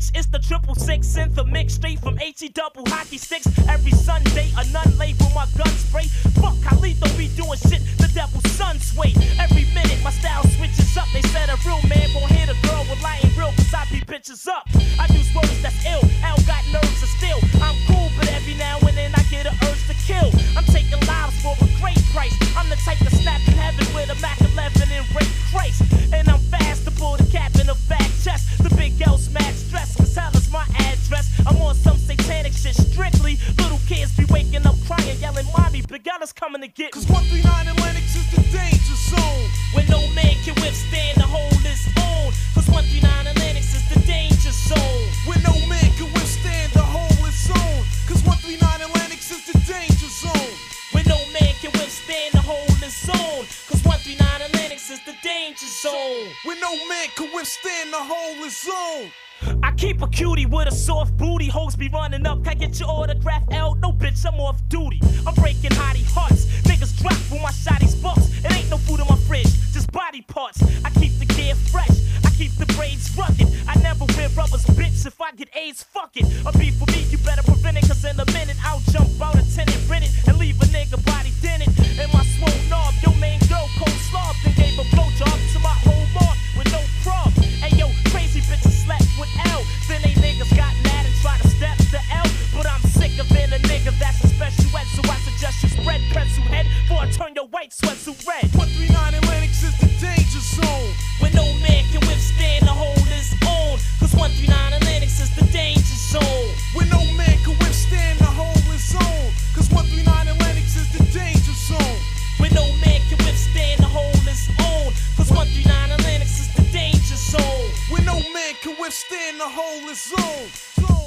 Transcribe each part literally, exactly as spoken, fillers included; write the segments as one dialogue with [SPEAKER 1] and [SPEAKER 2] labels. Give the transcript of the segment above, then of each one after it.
[SPEAKER 1] Bitch, it's the triple six synth, a mix straight from H E double hockey sticks. Every Sunday, a nun label my gun spray. Fuck, Khalid don't be doing shit, the devil's son sway. Every minute, my style switches up. They said a real man won't hit a girl with lying real, cause I beat bitches up. I use words that's ill, L got nerves of steel. I'm cool, but every now and then I get an urge to kill. I'm taking lives for a great price. I'm the type to snap in heaven with a Mac eleven and rape Christ. And I'm fast to pull the cap in a back chest. The big L smash stress, cause hell is my address. I'm on some satanic shit strictly. Little kids be waking up crying, yelling, Mommy, Big L is coming to get me.
[SPEAKER 2] Cause one three nine Atlantic is the danger zone.
[SPEAKER 1] When no man can withstand the whole his own. Cause one three nine Atlantic is the danger zone.
[SPEAKER 2] When no man can withstand the whole its own. Cause one three nine Atlantic is the danger zone.
[SPEAKER 1] When no man can withstand the whole his own. Cause one three nine Atlantic is the danger zone.
[SPEAKER 2] When no man can withstand the whole its own.
[SPEAKER 1] I keep a cutie with a soft booty. Hoes be running up, can I get your autograph? L? No bitch, I'm off duty. I'm breaking hottie hearts. Niggas drop when my shotties bumps. It ain't no food in my fridge, just body parts. I keep the gear fresh, I keep the braids rugged. I never wear rubbers, bitch. If I get AIDS, fuck it. A beef for me, you better prevent it. Cause in a minute, I'll jump out a tenant, rent it, and leave a nigga body dented. And my swole knob, your main girl cold slob. Then gave a blowjob to my whole mark with no prob. Hey yo, crazy bitches slept with L. Then they niggas got mad and tried to step the L. But I'm sick of being a nigga that's a special ed. So I suggest you spread pencil head before I turn your white sweatsuit red.
[SPEAKER 2] one three nine Atlantic is the danger zone.
[SPEAKER 1] When no man can withstand the whole his own. Cause one three nine Atlantic is the danger zone.
[SPEAKER 2] When no man can withstand the whole its own. Cause one three nine Atlantic is the danger zone.
[SPEAKER 1] When no man can withstand the whole his own. Cause one three nine Atlantic is the danger zone.
[SPEAKER 2] When no man can withstand the whole its own. Zone.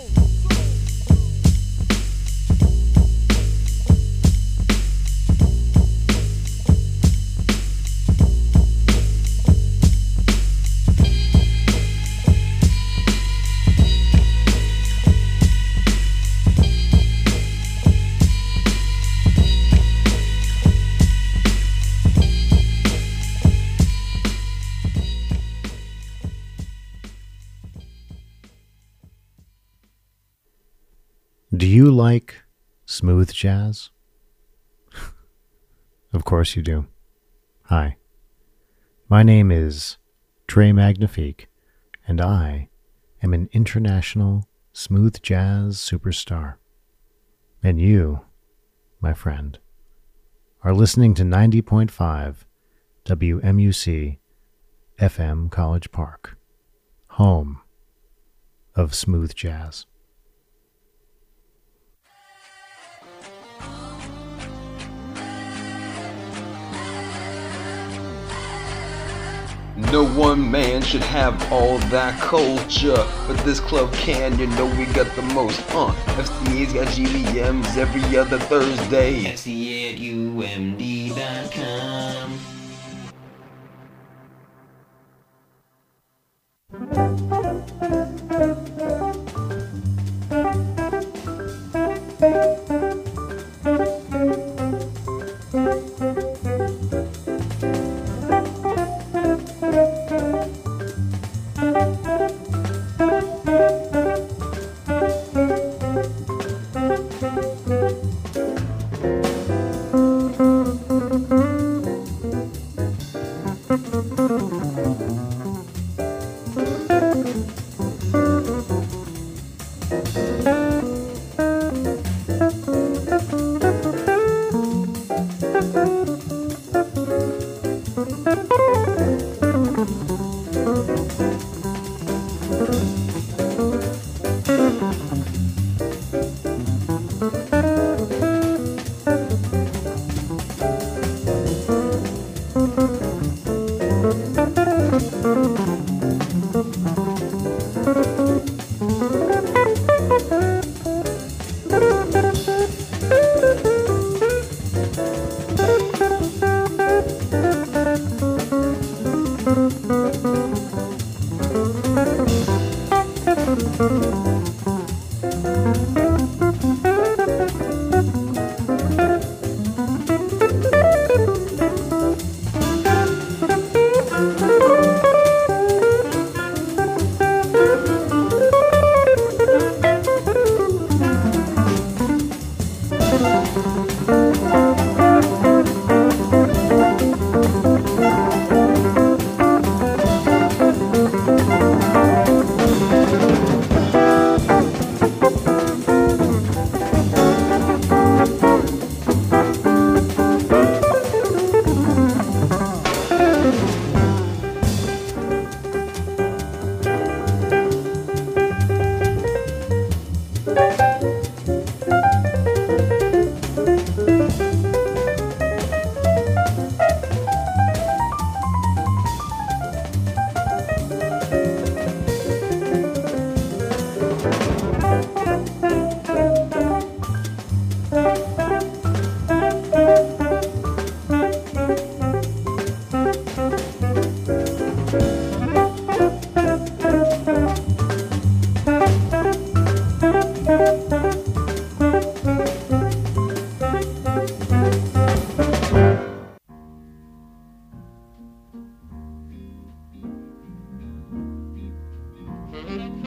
[SPEAKER 3] Do you like smooth jazz? Of course you do. Hi. My name is Trey Magnifique, and I am an international smooth jazz superstar. And you, my friend, are listening to ninety point five W M U C F M College Park, home of smooth jazz.
[SPEAKER 4] No one man should have all that culture, but this club can, you know we got the most. Uh, F C A's got G V Ms every other Thursday.
[SPEAKER 5] F C A at U M D dot com.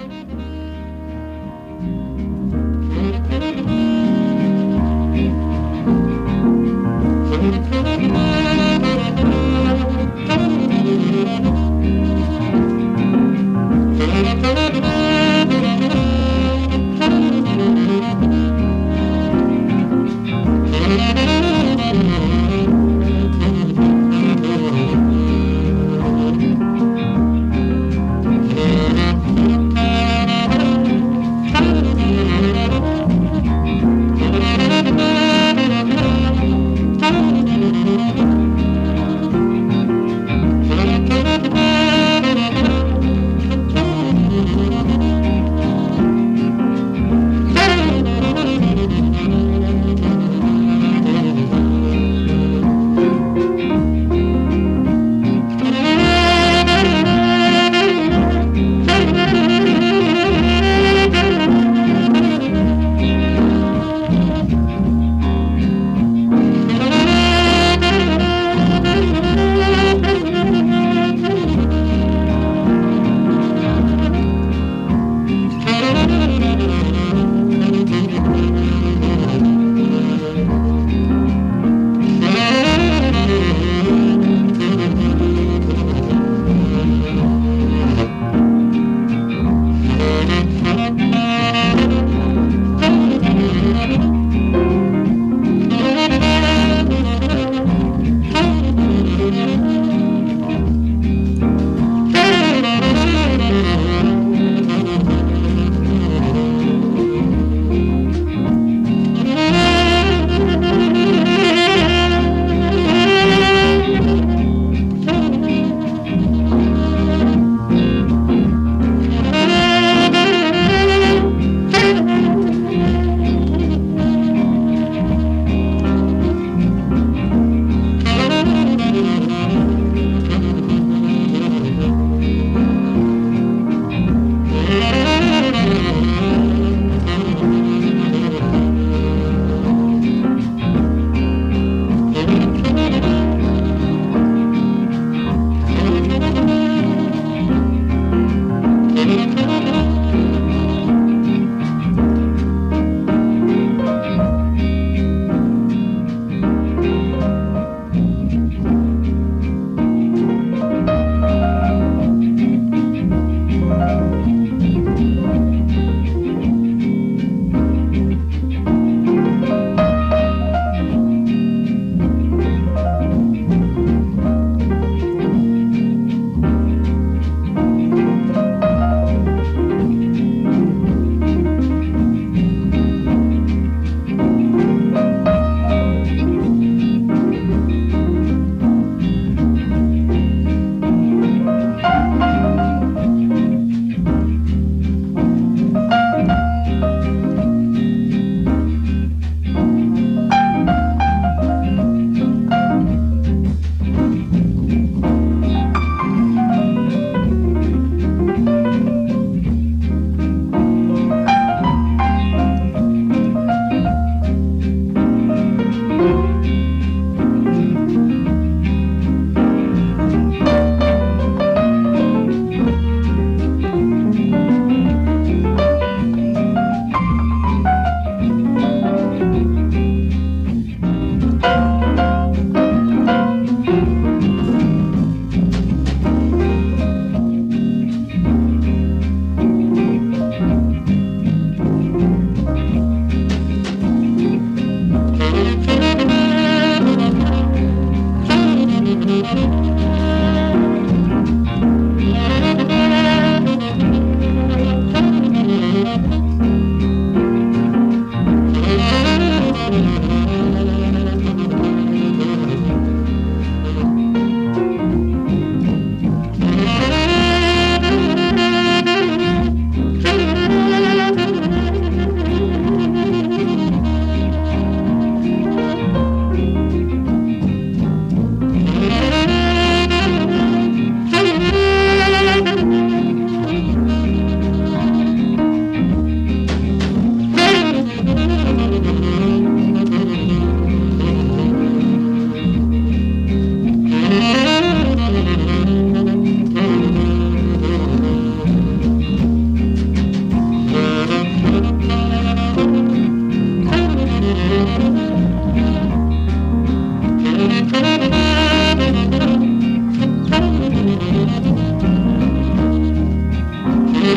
[SPEAKER 6] Thank you.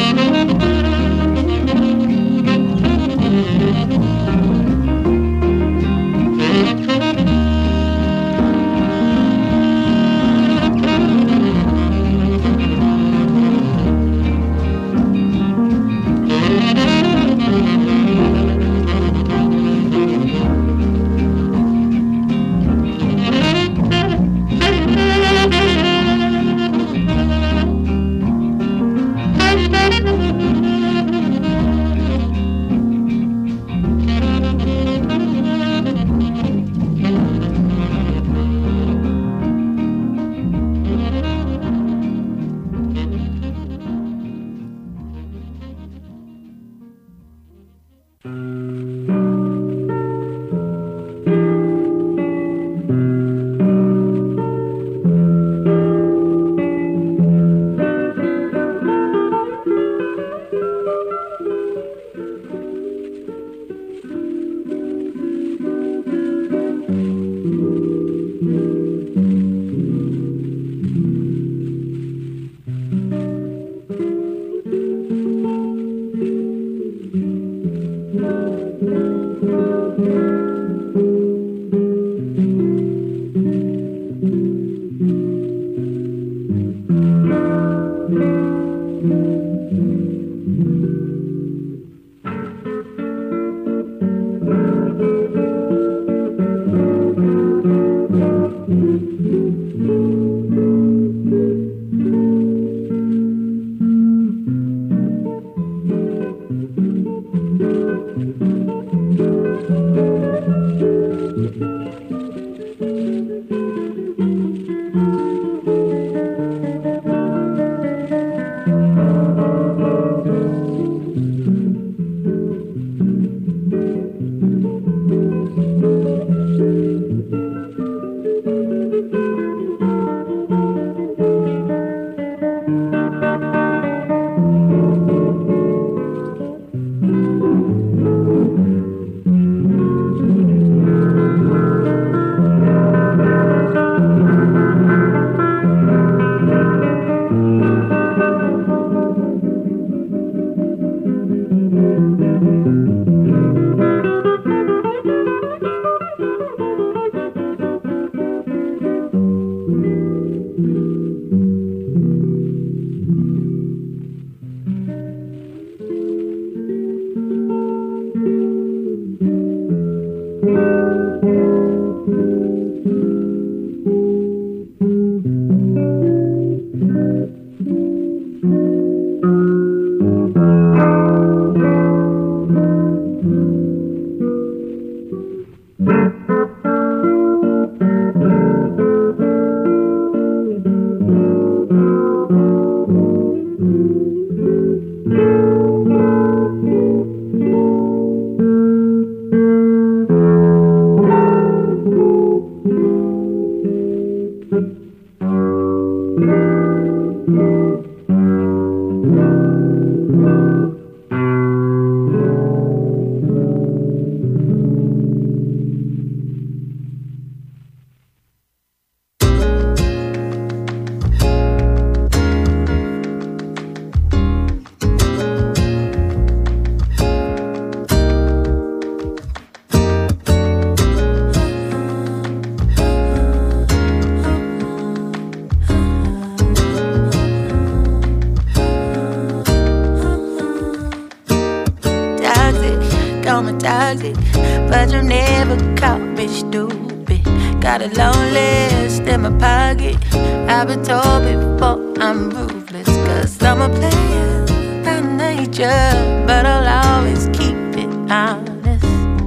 [SPEAKER 6] toxic, but you never caught me stupid. Got a long list in my pocket. I've been told before I'm ruthless, cause I'm a player by nature, but I'll always keep it honest.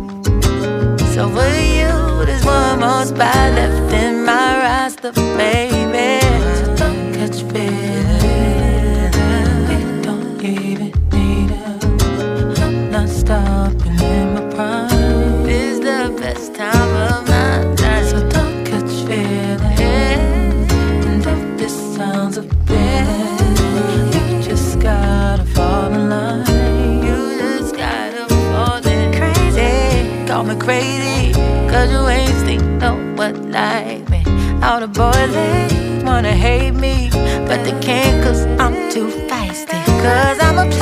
[SPEAKER 6] So for you, there's one more spot left in my roster, baby. So don't catch feelings, you don't even need it. I'm not stopping in my prime. This is the best time of my life. So don't catch feelings, and if this sounds a bit, you just gotta fall in line. You just gotta fall in. Crazy, call me crazy, cause you ain't seen no one like me. All the boys, they wanna hate me, but they can't cause I'm too feisty. Cause I'm a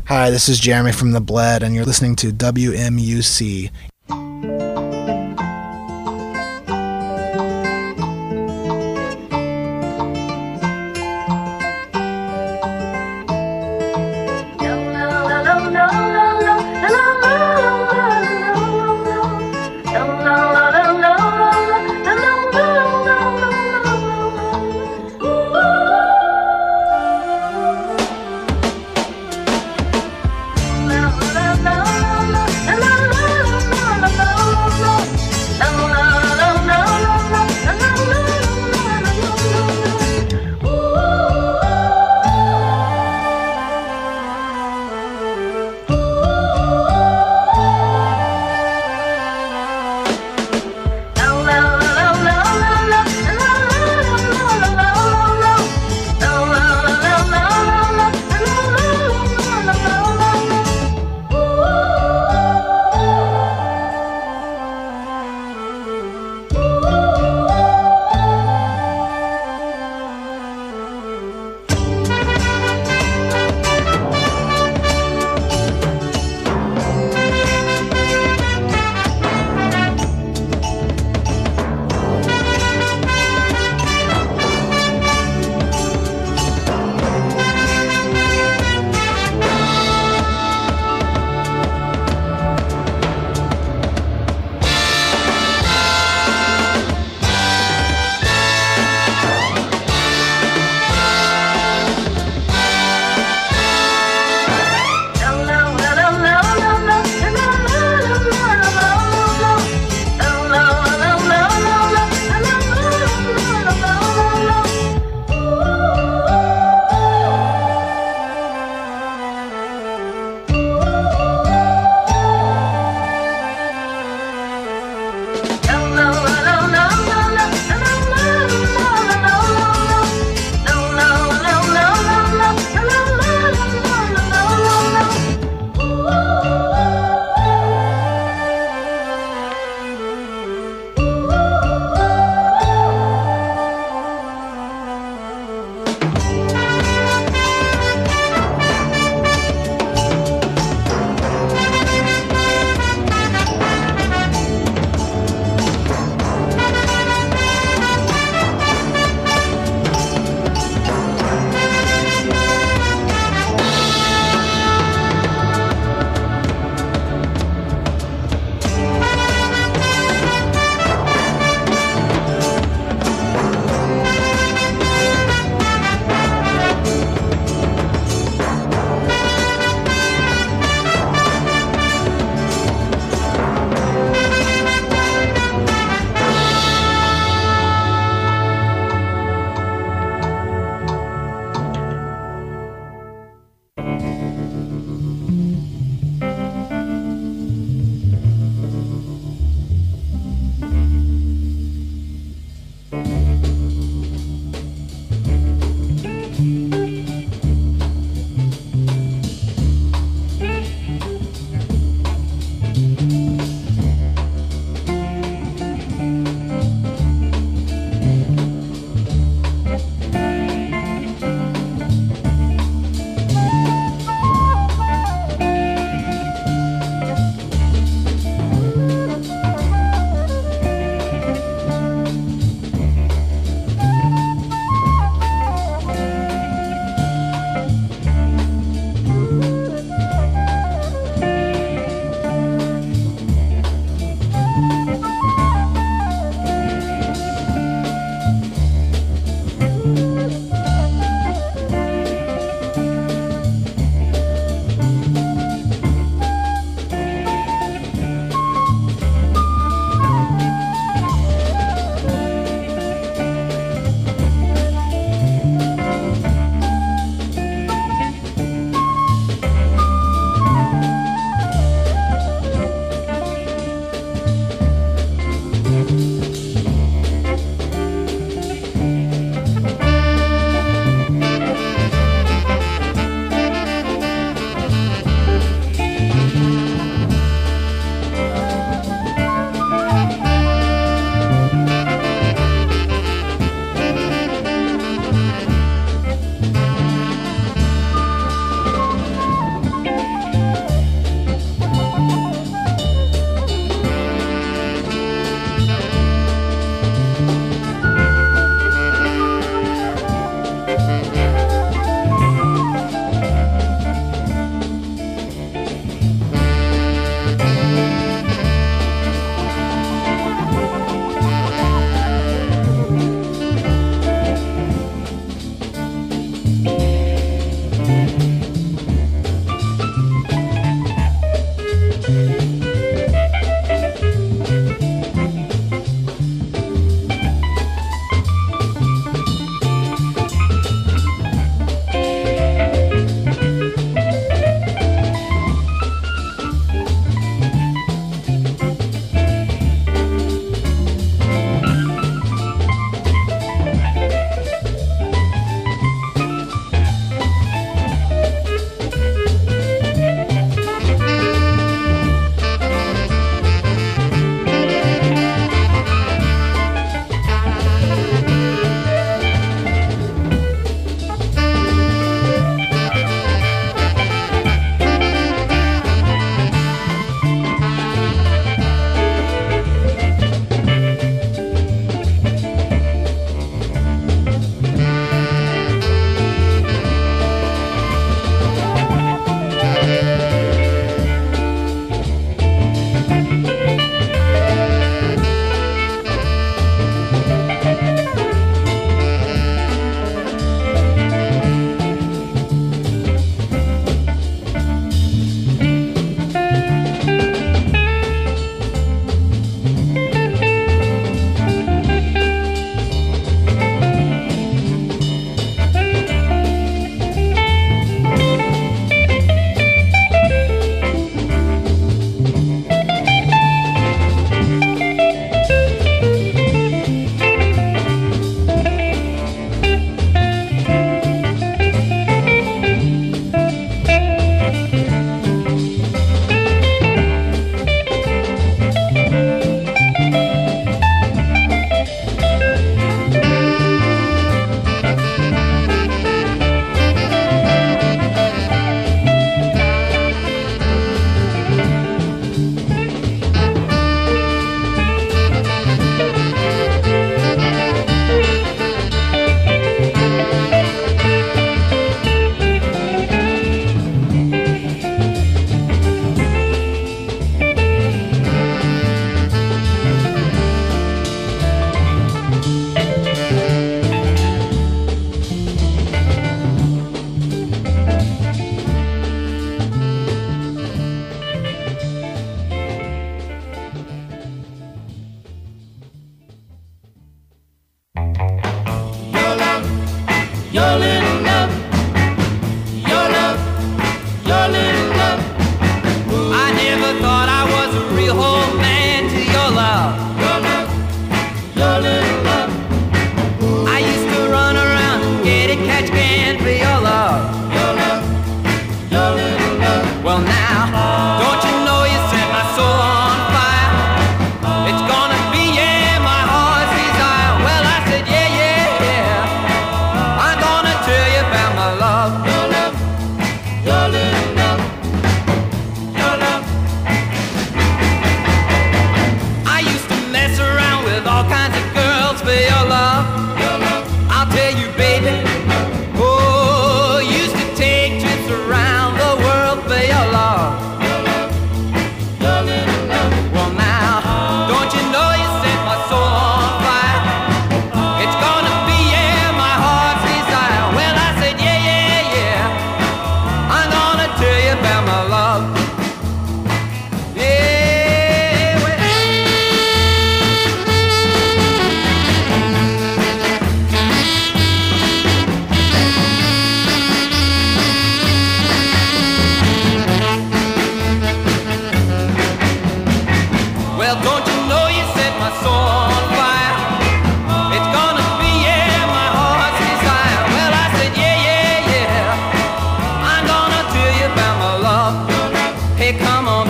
[SPEAKER 7] Hi, this is Jeremy from The Bled, and you're listening to W M U C.
[SPEAKER 6] La la la la la la la la la.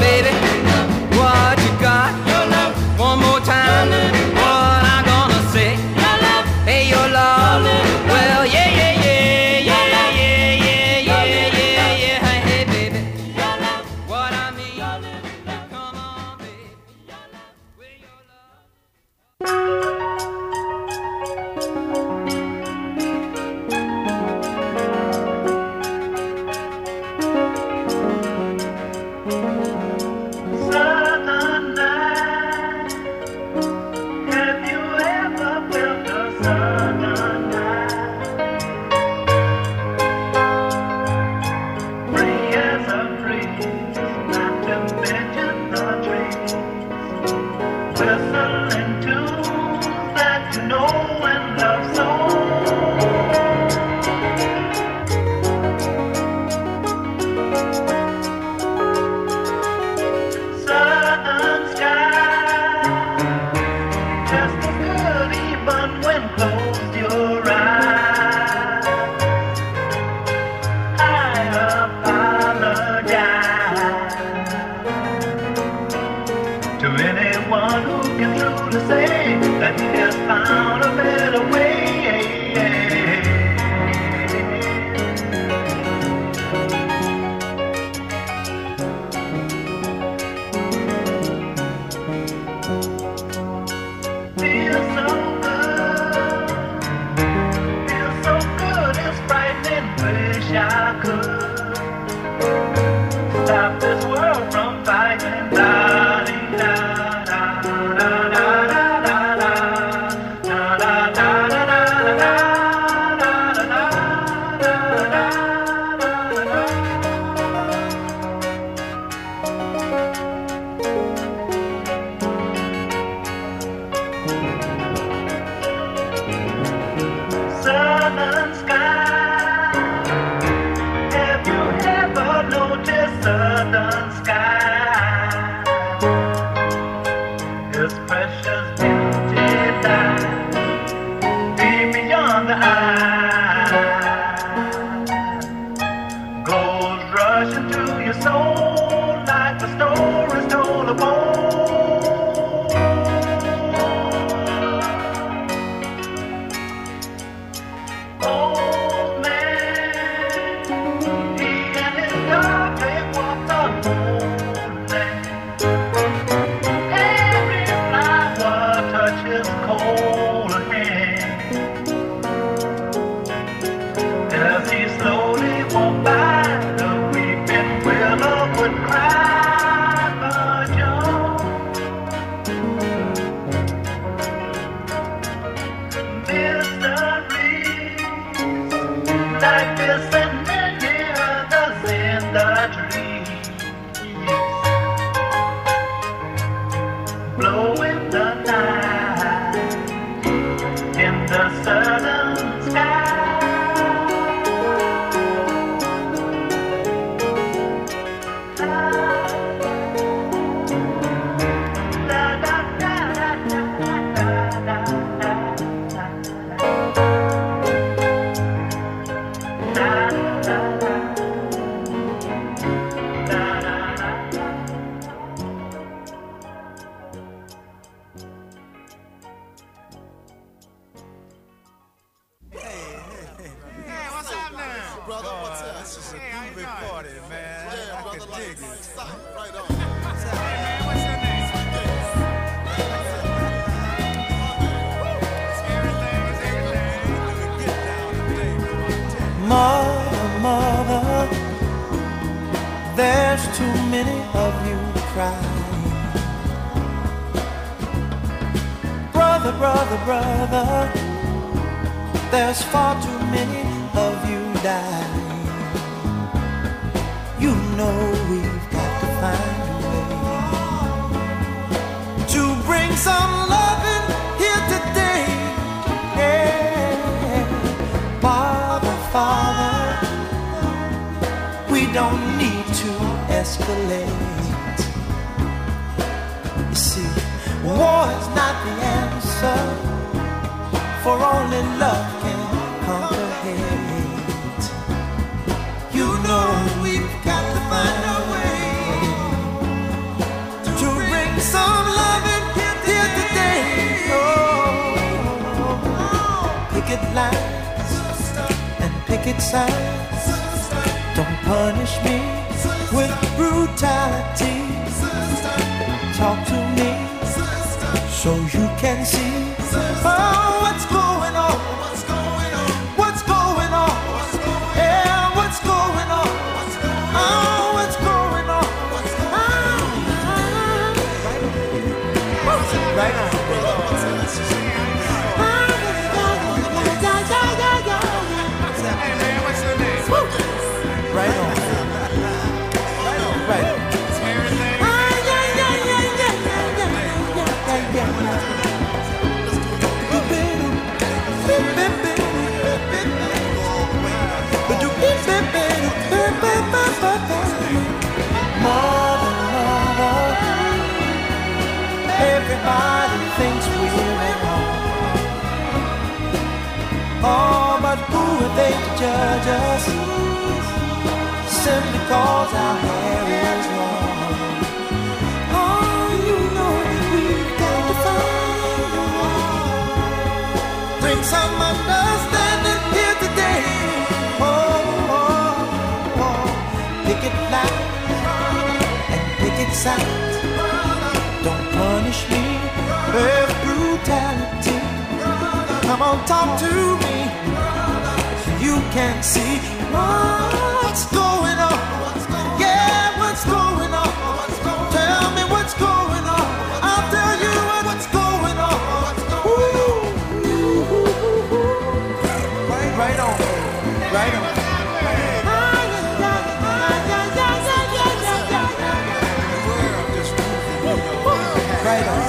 [SPEAKER 8] baby. What you got? Your love. One more time. What I gonna say? Your love. Hey, your love. Well, yeah, yeah, yeah, yeah, yeah, yeah, yeah, yeah, yeah. Hey, baby. Your love. What I mean? Come on, baby. Your love. Where your love.
[SPEAKER 9] Mother, mother, there's too many of you crying. Brother, brother, brother, there's far too many of you dying. You know we've got to find a way to bring some loving here today. Yeah. Father, Father, we don't need to escalate. You see, war is not the answer, for only love can conquer hate. You know we've got to find a way picket signs. Don't punish me with brutality. Talk to me so you can see. Oh, what's going on? What's going on? Yeah, what's going on? Oh, what's going on? Ah, right on. Right on. Right on. Mother, mother, everybody thinks we're at home. Oh, but who are they to judge us? Simply cause our hair is long. Oh, you know that we've got to find. Bring some understanding here today. Oh, oh, oh. Pick it loud and pick it sound. Don't punish me with brutality. Come on, talk to me so you can see what's going on. Yeah, what's going on? Tell me what's going on. I'll tell you what's going on. Ooh, right on, right on. Right on.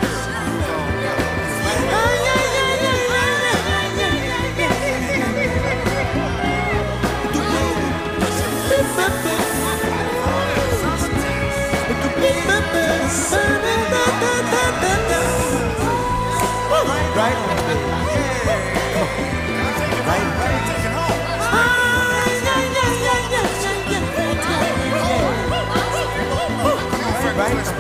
[SPEAKER 9] Right on, baby. Come on. Right on. Right on.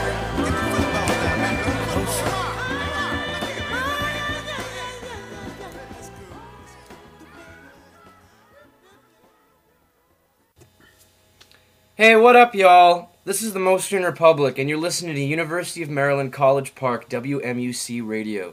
[SPEAKER 10] Hey, what up, y'all? This is the Mostyn Republic, and you're listening to University of Maryland College Park W M U C Radio.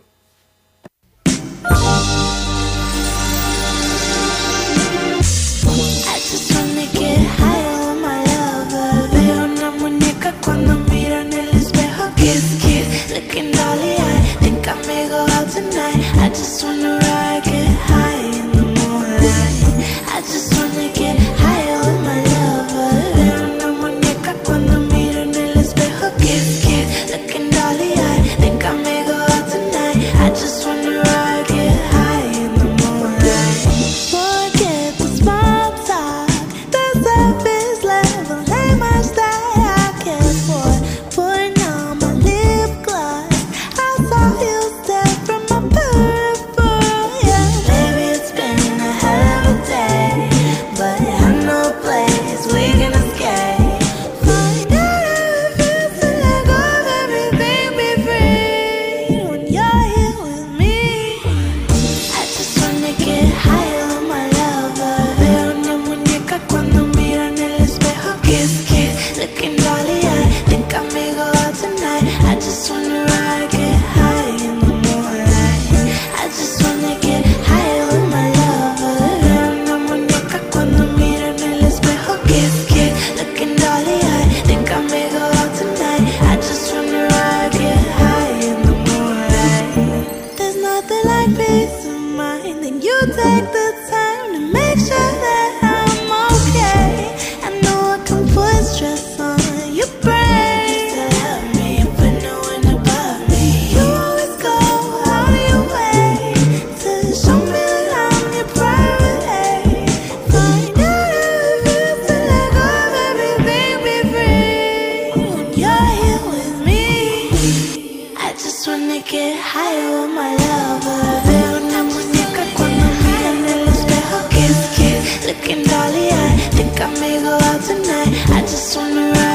[SPEAKER 6] I just wanna get high on my lover. Veo una muñeca cuando miro en el espejo. Kiss, kiss, looking dolly eye. Think I may go out tonight. I just wanna ride, get high in the moonlight. I just wanna get high on my lover. Veo una muñeca cuando miro en el espejo. Kiss, kiss, looking dolly eye. Think I may go out tonight. I just wanna ride, get high in the moonlight. Forget the small talk. The surface level ain't much that I care for. Putting on my lip gloss. I saw you step from my peripheral. Yeah, baby, it's been a hell of a day, but I know a place we can escape. Find out how it feels to let go of everything, be free when you're here with me. I just wanna get high on my lover. Veo una muñeca cuando miro en el espejo. Kiss, kiss, looking dolly eye. Think I may go out tonight. I just wanna ride, get high in the moonlight. I just wanna get high on my lover. Veo una muñeca cuando miro en el espejo. Kiss, kiss, looking dolly eye. Think I may go out tonight. I just wanna ride, get high in the moonlight. There's nothing like peace of mind. Then you take the time to make sure that I'm okay. I know I can put stress on your brain just to help me, but no one above me. You always go out of your way to show me that I'm your priority. Find out how it feels to let go of everything, be free when you're here with me. I just wanna get high on my lover. Veo una muñeca cuando miro en el espejo. Kiss, kiss, looking dolly eye. Think I may go out tonight. I just wanna ride.